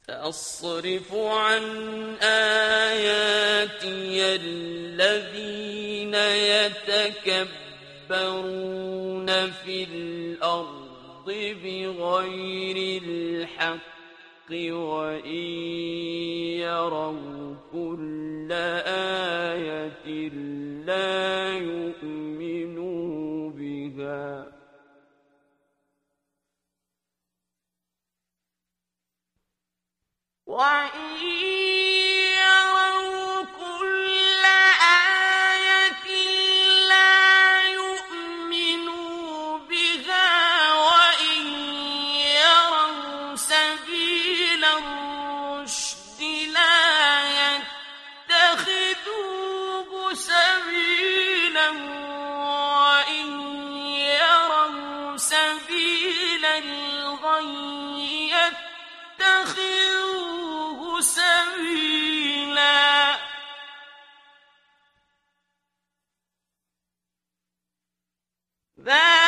سأصرف عن آياتي الذين يتكبرون في الأرض بغير الحق وإن يروا كل آية لا يؤمنوا بها وَإِن يَرَوْا كُلَّ آيَةٍ لَّا يُؤْمِنُوا بِهَا وَإِن يَرَوْا سَبِيلَ الرُّشْدِ لَا يَتَّخِذُوهُ سَبِيلًا وَإِن يَرَوْا سَبِيلَ الْغَيِّ يَتَّخِذُوهُ سَبِيلًا ذَلِكَ